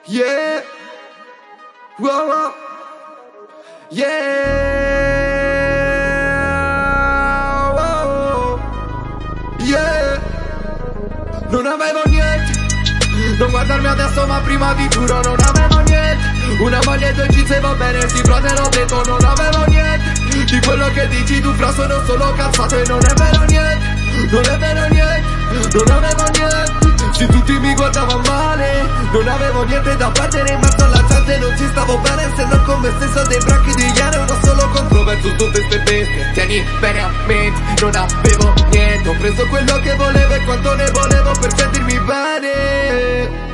Yeah, whoa, whoa. Yeah, whoa. Yeah. Non avevo niente, non guardarmi adesso ma prima ti giuro non avevo niente. Una maglia e due jeans e va bene, sì però te l'ho detto non avevo niente. Di quello che dici tu fra sono solo cazzate, non è vero niente. Non è vero niente, non avevo niente. Se tutti mi guardavano male, non avevo niente da perdere in mezzo alla gente, non ci stavo bene se non con me stesso. Dei branchi di ieri, uno solo controverso su tutte ste bestie. Tieni bene a mente, non avevo niente. Ho preso quello che volevo e quanto ne volevo per sentirmi bene.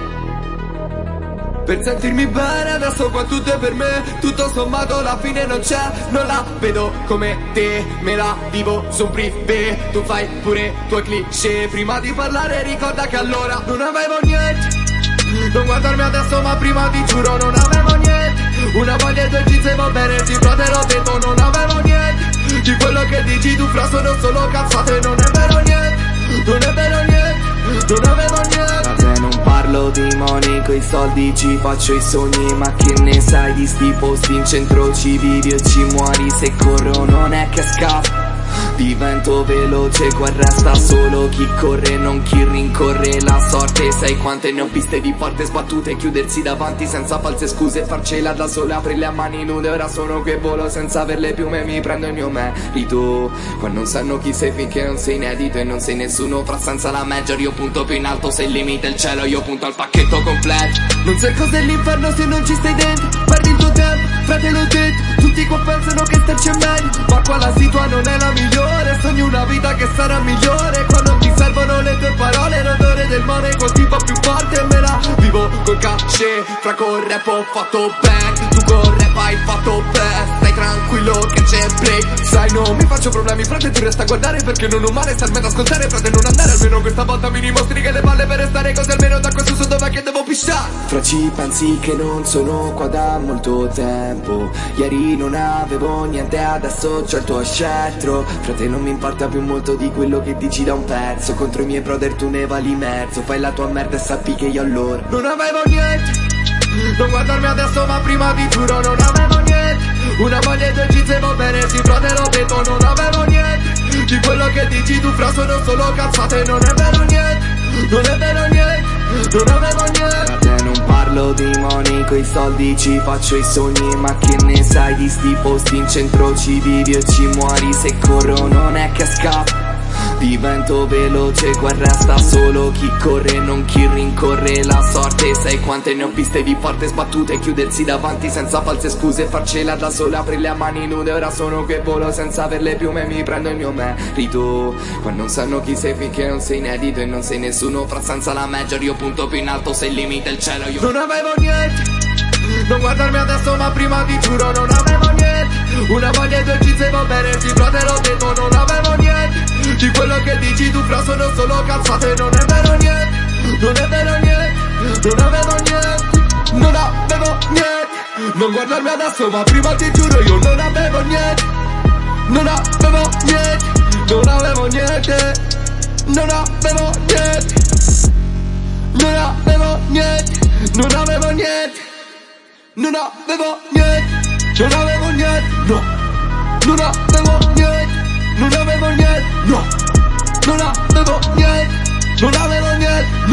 Per sentirmi bene adesso qua tutto è per me. Tutto sommato la fine non c'è. Non la vedo come te, me la vivo su un privé. Tu fai pure i tuoi cliché. Prima di parlare ricorda che allora non avevo niente. Non guardarmi adesso ma prima ti giuro non avevo niente. Una voglia e due jeans e va bene, sì però te l'ho detto non avevo niente. Di quello che dici tu fra sono solo cazzate, non è vero niente. Non è vero niente, non avevo niente. Non parlo di money, coi soldi ci faccio i sogni. Ma che ne sai di sti posti in centro, ci vivi o ci muori. Se corro non è che scappo, divento veloce, qua resta solo chi corre, non chi rincorre la sorte. Sai quante ne ho viste di porte sbattute, chiudersi davanti senza false scuse, farcela da sola, aprirle a mani nude. Ora sono che volo senza aver le piume, mi prendo il mio merito. Qua non sanno chi sei finché non sei inedito e non sei nessuno fra senza la major. Io punto più in alto se il limite è il cielo, io punto al pacchetto completo. Non sai cos'è l'inferno se non ci stai dentro, perdi il tuo tempo, frate l'ho detto. Tutti qua pensano che starci è meglio, ma qua la situa non è la migliore. Sogni una vita che sarà migliore quando ti servono le tue parole. L'odore del mare col tipo più forte, me la vivo col cachet. Fra col rap ho fatto back, tu col rap hai fatto best. Stai tranquillo che c'è break. Sai non mi faccio problemi, frate tu resta a guardare perché non ho male starmi ad ascoltare. Frate non andare, almeno questa volta mi dimostri che le palle per restare così. Almeno da questo su dov'è che devo pisciare. Fra ci pensi che non sono qua da molto tempo. Ieri non avevo niente, adesso c'ho il tuo scettro. Frate non mi importa più molto di quello che dici da un pezzo. Contro i miei brother tu ne vali mezzo. Fai la tua merda e sappi che io allora non avevo niente. Non guardarmi adesso ma prima ti giuro non avevo niente. Una voglia e due jeans e va bene, sì però te l'ho detto non avevo niente. Di quello che dici tu fra sono solo cazzate, non è vero niente. Non è vero niente, non avevo niente. Non parlo di money, coi soldi ci faccio i sogni. Ma che ne sai di sti posti in centro, ci vivi o ci muori. Se corro non è che scappo, divento veloce, qua resta solo chi corre, non chi rincorre la sorte. Sai quante ne ho viste di porte sbattute, chiudersi davanti senza false scuse, farcela da sola, aprirle a mani nude. Ora sono che volo senza aver le piume, mi prendo il mio merito. Qua non sanno chi sei finché non sei inedito e non sei nessuno fra senza la major. Io punto più in alto se il limite è il cielo, io non avevo niente. Non guardarmi adesso ma prima ti giuro non avevo niente. Una voglia e due jeans e va bene, sì però te l'ho detto non avevo niente. Di quello che dici tu fra sono solo cazzate, non è vero niente. Non è vero niente, non avevo niente. Non avevo niente. Non guardarmi adesso ma prima ti giuro io non avevo niente. Non avevo niente, non avevo niente. Non avevo niente. Non avevo niente, non avevo niente. Non avevo niente, non avevo niente, no. Non avevo niente, non avevo niente, no. Non avevo niente, non avevo niente,